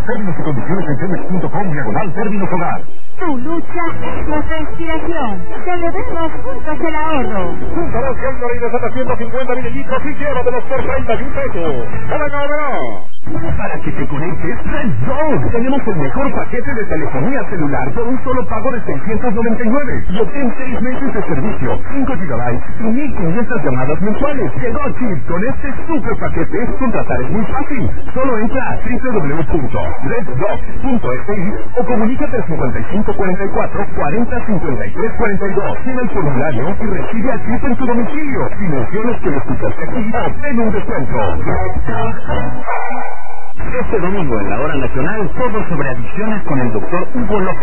Términos y condiciones en Telmex.com/términos hogar. Tu lucha es nuestra inspiración. Celebremos juntos el ahorro. Juntos Gatorade de 750 mililitros y llévatelos por 31 pesos. Para que te conectes, Red Zone. Tenemos el mejor paquete de telefonía celular por un solo pago de 699 y obtén 6 meses de servicio, 5 GB y 1500 llamadas mensuales. Llegó Chip. Con este super paquete, contratar es muy fácil. Solo entra a www.reddog.fi o comunícate al 5544 40 53 42. Tiene el formulario y recibe a Chip en tu domicilio. Si mencionas que lo escuchaste aquí, obtén un descuento. Este domingo en la Hora Nacional, todo sobre adicciones con el Dr. Hugo López.